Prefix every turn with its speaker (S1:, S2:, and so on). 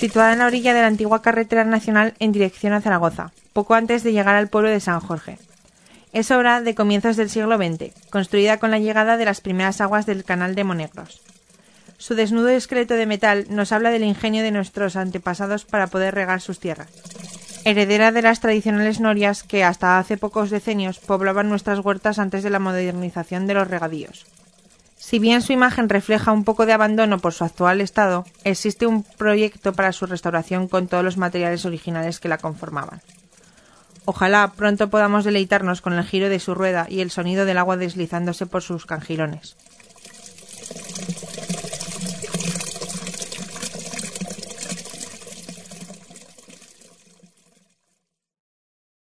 S1: situada en la orilla de la antigua carretera nacional en dirección a Zaragoza, poco antes de llegar al pueblo de San Jorge. Es obra de comienzos del siglo XX, construida con la llegada de las primeras aguas del canal de Monegros. Su desnudo esqueleto de metal nos habla del ingenio de nuestros antepasados para poder regar sus tierras. Heredera de las tradicionales norias que hasta hace pocos decenios poblaban nuestras huertas antes de la modernización de los regadíos. Si bien su imagen refleja un poco de abandono por su actual estado, existe un proyecto para su restauración con todos los materiales originales que la conformaban. Ojalá pronto podamos deleitarnos con el giro de su rueda y el sonido del agua deslizándose por sus cangilones.